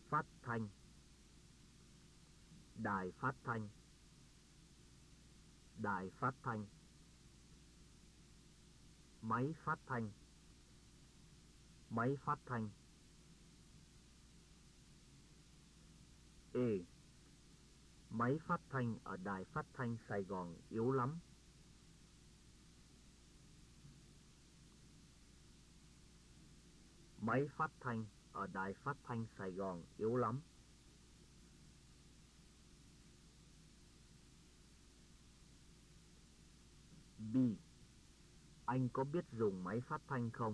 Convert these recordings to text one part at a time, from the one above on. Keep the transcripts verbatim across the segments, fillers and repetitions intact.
Phát thanh. Đài phát thanh. Đài phát thanh. Máy phát thanh. Máy phát thanh. E. Máy phát thanh ở đài phát thanh Sài Gòn yếu lắm. Máy phát thanh ở đài phát thanh Sài Gòn yếu lắm. B. Anh có biết dùng máy phát thanh không?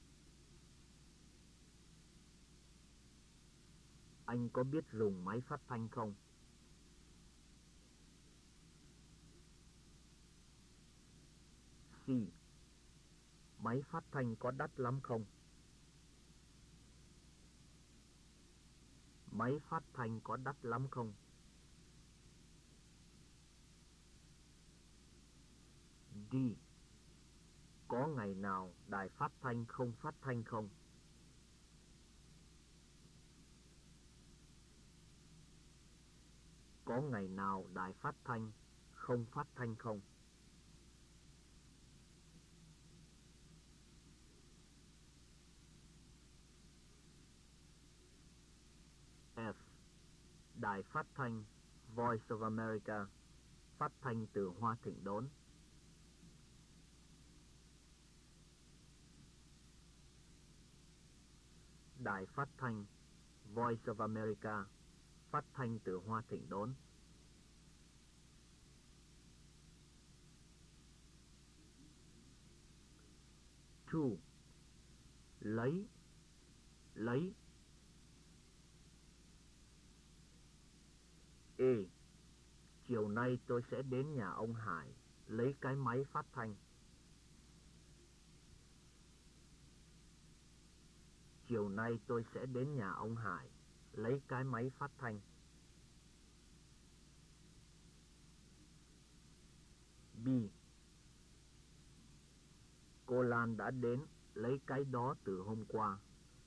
Anh có biết dùng máy phát thanh không? C. Máy phát thanh có đắt lắm không? Máy phát thanh có đắt lắm không? D. Có ngày nào đài phát thanh không phát thanh không? Có ngày nào đài phát thanh không phát thanh không? F. Đài phát thanh Voice of America phát thanh từ Hoa Thịnh Đốn. Đài phát thanh Voice of America phát thanh từ Hoa Thịnh Đốn. Two. Lấy. Lấy. E. Chiều nay tôi sẽ đến nhà ông Hải lấy cái máy phát thanh. Chiều nay tôi sẽ đến nhà ông Hải lấy cái máy phát thanh. B. Cô Lan đã đến lấy cái đó từ hôm qua.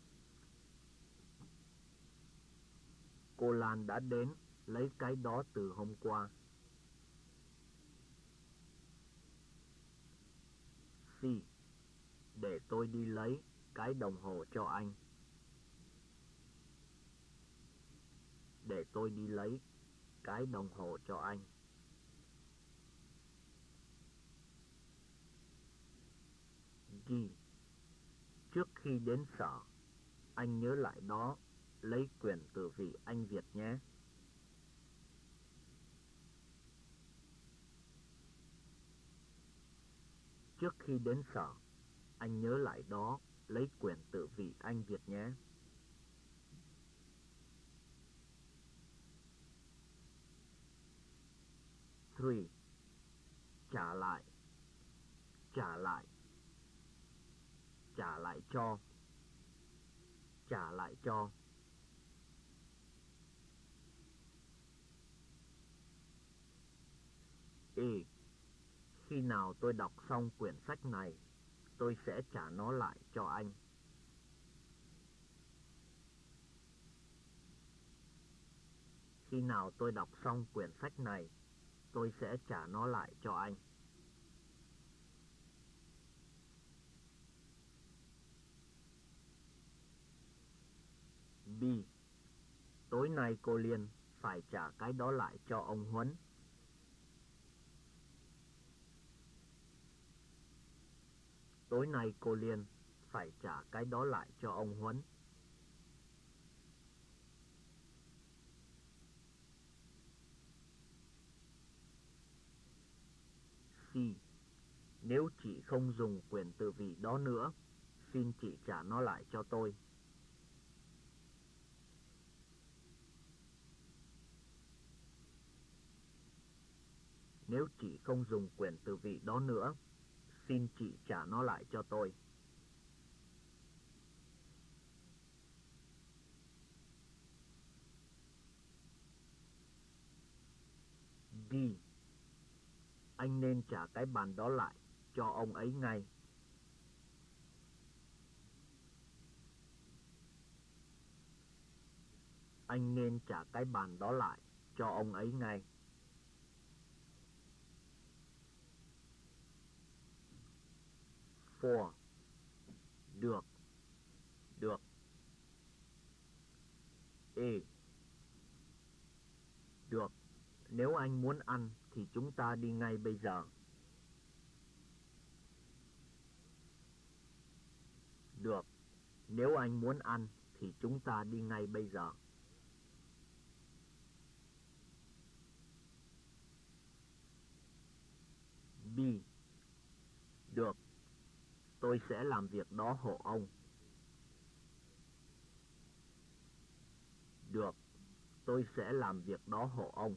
Cô Lan đã đến lấy cái đó từ hôm qua. C. Để tôi đi lấy cái đồng hồ cho anh. Để tôi đi lấy cái đồng hồ cho anh. D. Trước khi đến sở, anh nhớ lại đó lấy quyển Tử Vi Anh Việt nhé. Trước khi đến sở, anh nhớ lại đó lấy quyển Tử Vi Anh Việt nhé. Three. Trả lại. Trả lại. Trả lại cho. Trả lại cho. E. Khi nào tôi đọc xong quyển sách này, tôi sẽ trả nó lại cho anh. Khi nào tôi đọc xong quyển sách này, tôi sẽ trả nó lại cho anh. B. Tối nay cô Liên phải trả cái đó lại cho ông Huấn. Tối nay cô Liên phải trả cái đó lại cho ông Huấn. C. Nếu chị không dùng quyển Tử Vi đó nữa, xin chị trả nó lại cho tôi. Nếu chị không dùng quyển Tử Vi đó nữa, xin chị trả nó lại cho tôi. D. Anh nên trả cái bàn đó lại cho ông ấy ngay. Anh nên trả cái bàn đó lại cho ông ấy ngay. For. Được. Được. E. Được. Nếu anh muốn ăn thì chúng ta đi ngay bây giờ. Được. Nếu anh muốn ăn thì chúng ta đi ngay bây giờ. B. Được. Tôi sẽ làm việc đó hộ ông. Được. Tôi sẽ làm việc đó hộ ông.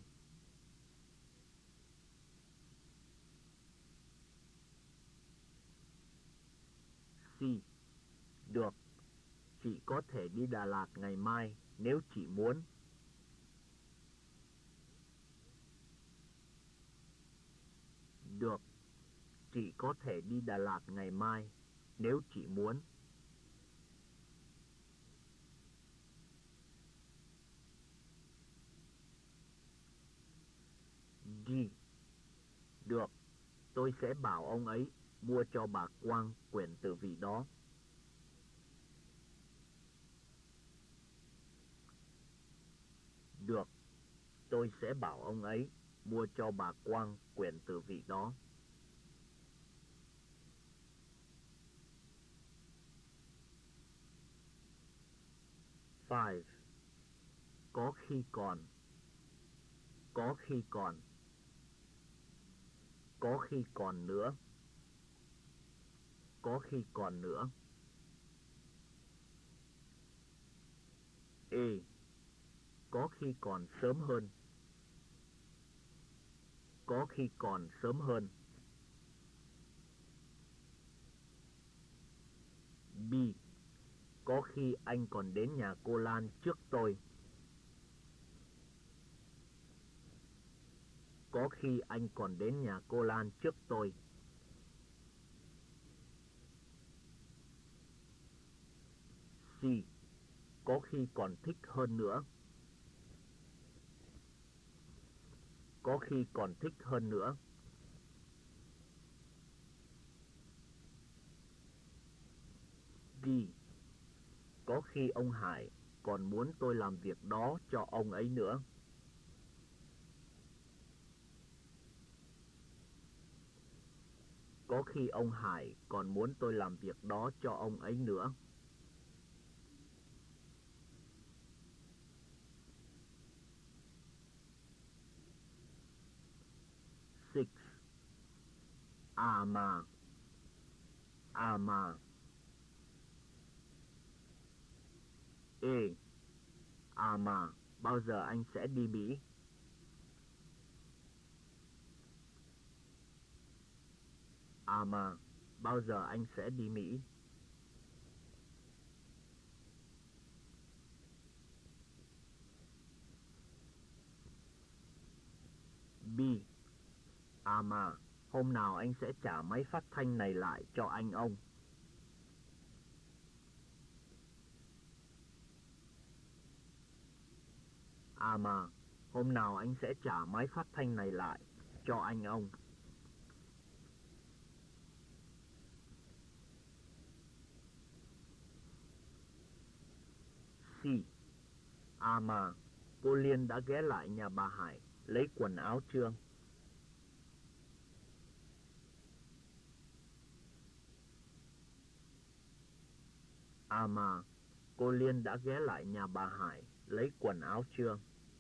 C. Được. Chị có thể đi Đà Lạt ngày mai nếu chị muốn. Được. Chị có thể đi Đà Lạt ngày mai nếu chị muốn. D. Được. Tôi sẽ bảo ông ấy mua cho bà Quang quyển tử vi đó. Được. Tôi sẽ bảo ông ấy mua cho bà Quang quyển tử vi đó. Five. Có khi còn. Có khi còn. Có khi còn nữa. Có khi còn nữa. E. Có khi còn sớm hơn. Có khi còn sớm hơn. B. Có khi anh còn đến nhà cô Lan trước tôi. Có khi anh còn đến nhà cô Lan trước tôi. C. Có khi còn thích hơn nữa. Có khi còn thích hơn nữa. D. Có khi ông Hải còn muốn tôi làm việc đó cho ông ấy nữa. Có khi ông Hải còn muốn tôi làm việc đó cho ông ấy nữa. Six. À mà. À mà. E. À mà, bao giờ anh sẽ đi Mỹ? À mà, bao giờ anh sẽ đi Mỹ? B. À mà, hôm nào anh sẽ trả máy phát thanh này lại cho anh ông? À mà, hôm nào anh sẽ trả máy phát thanh này lại cho anh ông? C. À mà, cô Liên đã ghé lại nhà bà Hải lấy quần áo chưa? À mà, cô Liên đã ghé lại nhà bà Hải lấy quần áo chưa?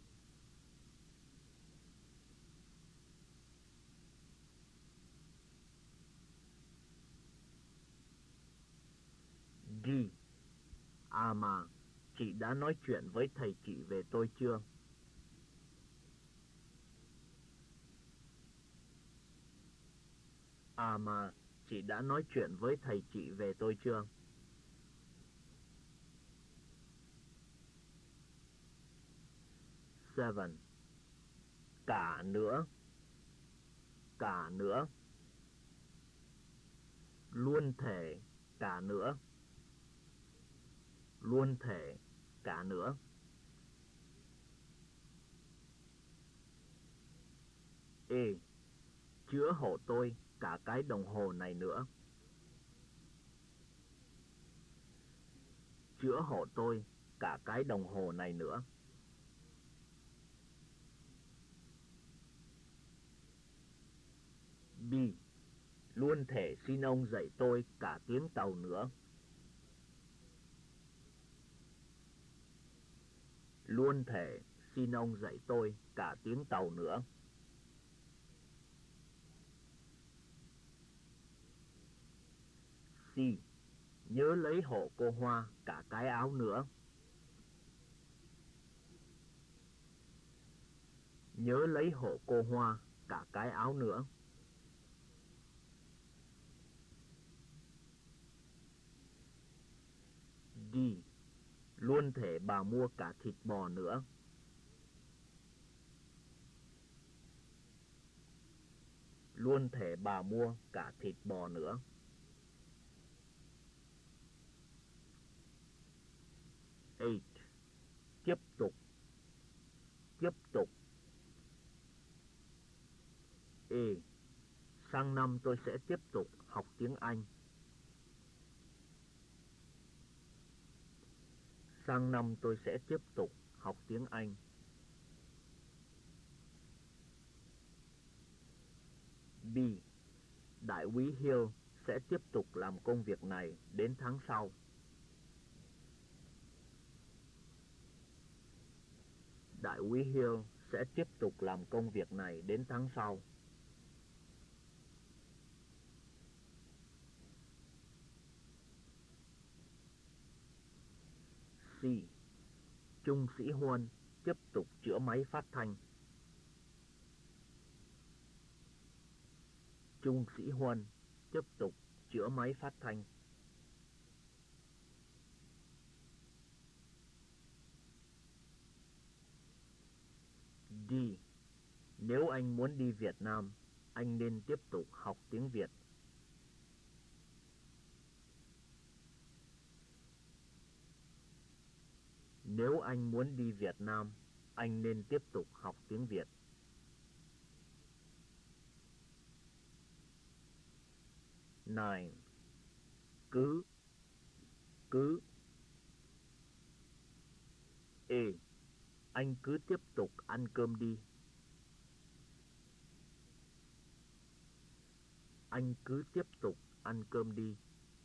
D. À mà, chị đã nói chuyện với thầy chị về tôi chưa? À mà, chị đã nói chuyện với thầy chị về tôi chưa? Seven. Cả nữa. Cả nữa. Luôn thể. Cả nữa. Luôn thể. Cả nữa. E. Chữa hộ tôi cả cái đồng hồ này nữa. Chữa hộ tôi cả cái đồng hồ này nữa. B. Luôn thể xin ông dạy tôi cả tiếng Tàu nữa. Luôn thể xin ông dạy tôi cả tiếng Tàu nữa. C. Nhớ lấy hộ cô Hoa cả cái áo nữa. Nhớ lấy hộ cô Hoa cả cái áo nữa. D. Luôn thể bà mua cả thịt bò nữa. Luôn thể bà mua cả thịt bò nữa. Eight. Tiếp tục. Tiếp tục. E. Sang năm tôi sẽ tiếp tục học tiếng Anh. Sang năm tôi sẽ tiếp tục học tiếng Anh. B. Đại úy Hill sẽ tiếp tục làm công việc này đến tháng sau. Đại úy Hill sẽ tiếp tục làm công việc này đến tháng sau. C. Trung sĩ Huân tiếp tục chữa máy phát thanh. Trung sĩ Huân tiếp tục chữa máy phát thanh. D. Nếu anh muốn đi Việt Nam, anh nên tiếp tục học tiếng Việt. Nếu anh muốn đi Việt Nam, anh nên tiếp tục học tiếng Việt. Nine. Cứ. Cứ. E. Anh cứ tiếp tục ăn cơm đi. Anh cứ tiếp tục ăn cơm đi.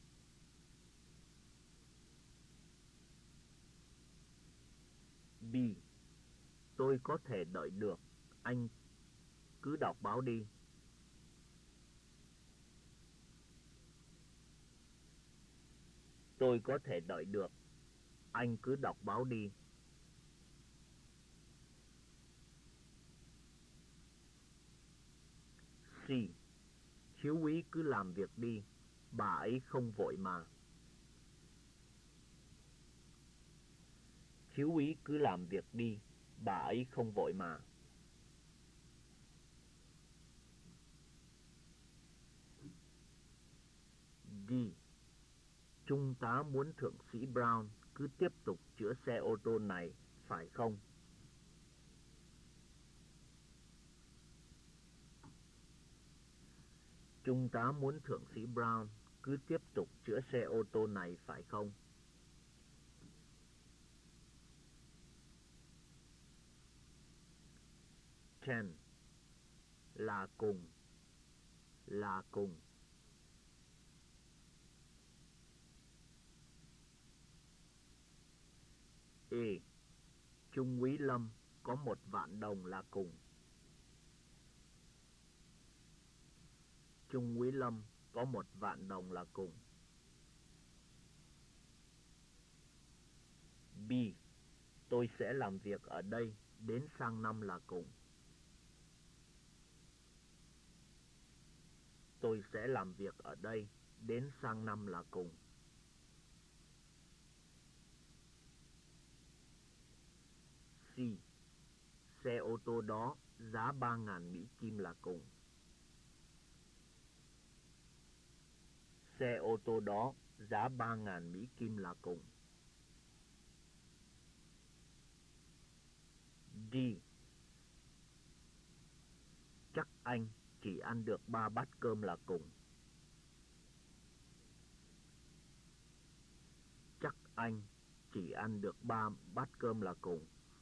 B. Tôi có thể đợi được. Anh cứ đọc báo đi. Tôi có thể đợi được. Anh cứ đọc báo đi. C. Thiếu úy cứ làm việc đi. Bà ấy không vội mà. Thiếu úy cứ làm việc đi. Bà ấy không vội mà. D. Trung tá muốn thượng sĩ Brown cứ tiếp tục chữa xe ô tô này, phải không? Trung tá muốn thượng sĩ Brown cứ tiếp tục chữa xe ô tô này, phải không? Ten. Là cùng. Là cùng. E. Trung úy Lâm có một vạn đồng là cùng. Trung úy Lâm có một vạn đồng là cùng. B. Tôi sẽ làm việc ở đây đến sang năm là cùng. Tôi sẽ làm việc ở đây đến sang năm là cùng. C. Xe ô tô đó giá ba ngàn Mỹ Kim là cùng. Xe ô tô đó giá ba ngàn Mỹ Kim là cùng. D. Chắc anh chỉ ăn được ba bát cơm là cùng. Chắc anh chỉ ăn được ba bát cơm là cùng.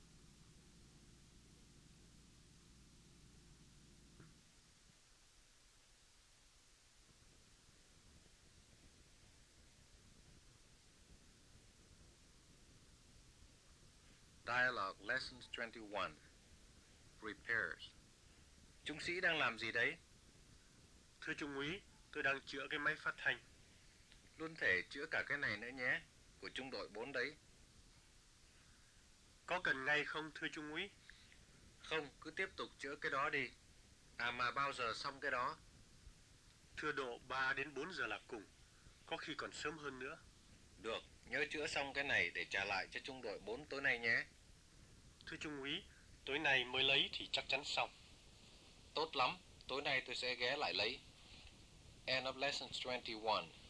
Dialogue Lessons twenty-one. Repairs. Trung sĩ đang làm gì đấy? Thưa Trung úy, tôi đang chữa cái máy phát thanh. Luôn thể chữa cả cái này nữa nhé, của trung đội bốn đấy. Có cần ngay không thưa Trung úy? Không, cứ tiếp tục chữa cái đó đi. À mà bao giờ xong cái đó? Thưa độ ba đến bốn giờ là cùng, có khi còn sớm hơn nữa. Được, nhớ chữa xong cái này để trả lại cho trung đội bốn tối nay nhé. Thưa Trung úy, tối nay mới lấy thì chắc chắn xong. Tốt lắm, tối nay tôi sẽ ghé lại lấy. End of lesson twenty-one.